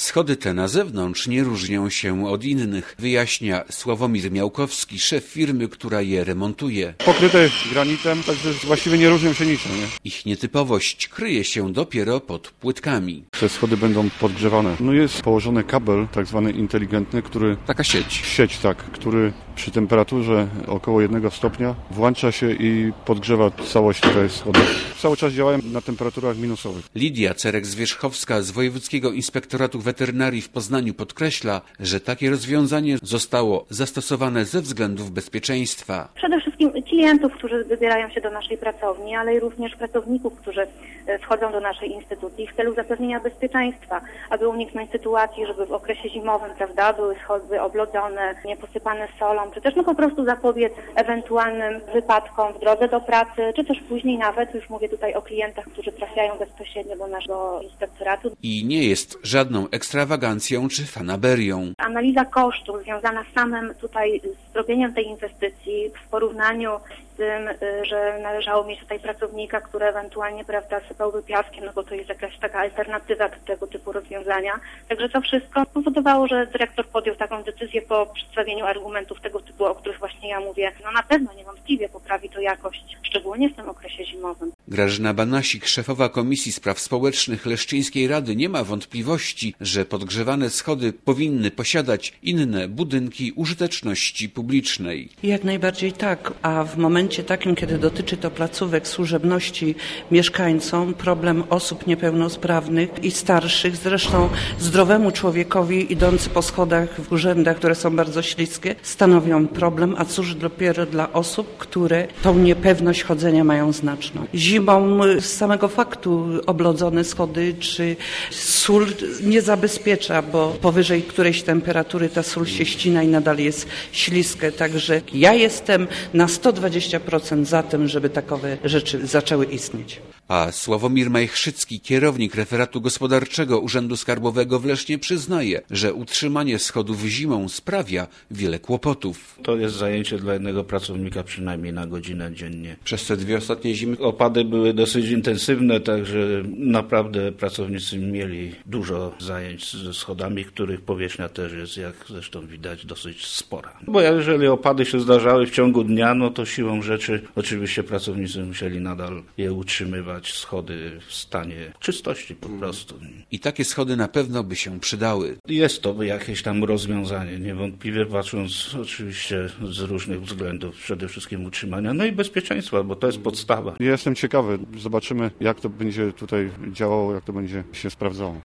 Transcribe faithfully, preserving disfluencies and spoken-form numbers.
Schody te na zewnątrz nie różnią się od innych, wyjaśnia Sławomir Miałkowski, szef firmy, która je remontuje. Pokryte granitem, także właściwie nie różnią się niczym. Nie? Ich nietypowość kryje się dopiero pod płytkami. Te schody będą podgrzewane. No jest położony kabel, tak zwany inteligentny, który... Taka sieć. Sieć, tak, który przy temperaturze około jednego stopnia włącza się i podgrzewa całość tutaj schodów. Cały czas działałem na temperaturach minusowych. Lidia Cerek-Zwierzchowska z Wojewódzkiego Inspektoratu Weterynarii w Poznaniu podkreśla, że takie rozwiązanie zostało zastosowane ze względów bezpieczeństwa. Przede wszystkim klientów, którzy wybierają się do naszej pracowni, ale i również pracowników, którzy wchodzą do naszej instytucji w celu zapewnienia bezpieczeństwa, aby uniknąć sytuacji, żeby w okresie zimowym, prawda, były schody oblodzone, nie posypane solą, czy też no po prostu zapobiec ewentualnym wypadkom w drodze do pracy, czy też później nawet, już mówię tutaj o klientach, którzy trafiają bezpośrednio do naszego inspektoratu. I nie jest żadną ekstrawagancją czy fanaberią. Analiza kosztów związana z samym tutaj zrobieniem tej inwestycji w porównaniu z tym, że należało mieć tutaj pracownika, który ewentualnie, prawda, sypałby piaskiem, no bo to jest jakaś taka alternatywa do tego typu rozwiązania. Także to wszystko powodowało, że dyrektor podjął taką decyzję po przedstawieniu argumentów tego typu, o których właśnie ja mówię. No na pewno niewątpliwie poprawi to jakość, szczególnie w tym okresie zimowym. Grażyna Banasik, szefowa Komisji Spraw Społecznych Leszczyńskiej Rady, nie ma wątpliwości, że podgrzewane schody powinny posiadać inne budynki użyteczności publicznej. Jak najbardziej tak, a w momencie takim, kiedy dotyczy to placówek służebności mieszkańcom, problem osób niepełnosprawnych i starszych, zresztą zdrowemu człowiekowi idący po schodach w urzędach, które są bardzo śliskie, stanowią problem, a cóż dopiero dla osób, które tą niepewność chodzenia mają znaczną. Zimą z samego faktu oblodzone schody czy sól nie zabezpiecza, bo powyżej którejś temperatury ta sól się ścina i nadal jest śliskie. Także ja jestem na sto dwadzieścia procent za tym, żeby takowe rzeczy zaczęły istnieć. A Sławomir Majchrzycki, kierownik referatu gospodarczego Urzędu Skarbowego w Lesznie, przyznaje, że utrzymanie schodów zimą sprawia wiele kłopotów. To jest zajęcie dla jednego pracownika przynajmniej na godzinę dziennie. Przez te dwie ostatnie zimy opady były dosyć intensywne, także naprawdę pracownicy mieli dużo zajęć ze schodami, których powierzchnia też jest, jak zresztą widać, dosyć spora. Bo jeżeli opady się zdarzały w ciągu dnia, no to siłą rzeczy oczywiście pracownicy musieli nadal je utrzymywać, schody w stanie czystości po prostu. I takie schody na pewno by się przydały. Jest to jakieś tam rozwiązanie, niewątpliwie patrząc oczywiście z różnych względów, przede wszystkim utrzymania, no i bezpieczeństwa, bo to jest podstawa. Ja jestem ciekawy, zobaczymy jak to będzie tutaj działało, jak to będzie się sprawdzało.